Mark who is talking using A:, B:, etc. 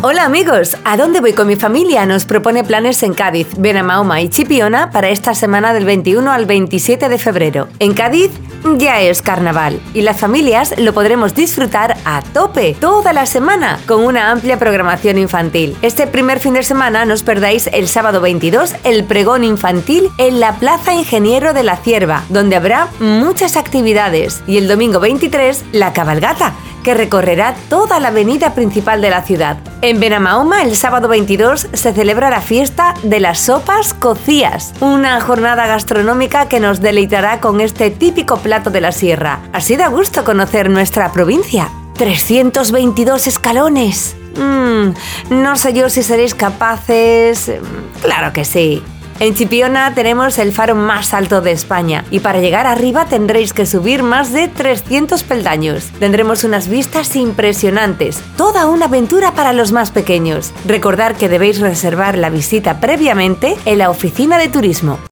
A: Hola amigos, ¿a dónde voy con mi familia? Nos propone planes en Cádiz, Benamahoma y Chipiona para esta semana del 21 al 27 de febrero. En Cádiz ya es carnaval y las familias lo podremos disfrutar a tope toda la semana con una amplia programación infantil. Este primer fin de semana no os perdáis el sábado 22 el pregón infantil en la Plaza Ingeniero de la Cierva, donde habrá muchas actividades, y el domingo 23 la cabalgata, que recorrerá toda la avenida principal de la ciudad. En Benamahoma, el sábado 22, se celebra la fiesta de las sopas cocías, una jornada gastronómica que nos deleitará con este típico plato de la sierra. Así da gusto conocer nuestra provincia. 322 escalones. No sé yo si seréis capaces. Claro que sí. En Chipiona tenemos el faro más alto de España y para llegar arriba tendréis que subir más de 300 peldaños. Tendremos unas vistas impresionantes, toda una aventura para los más pequeños. Recordad que debéis reservar la visita previamente en la oficina de turismo.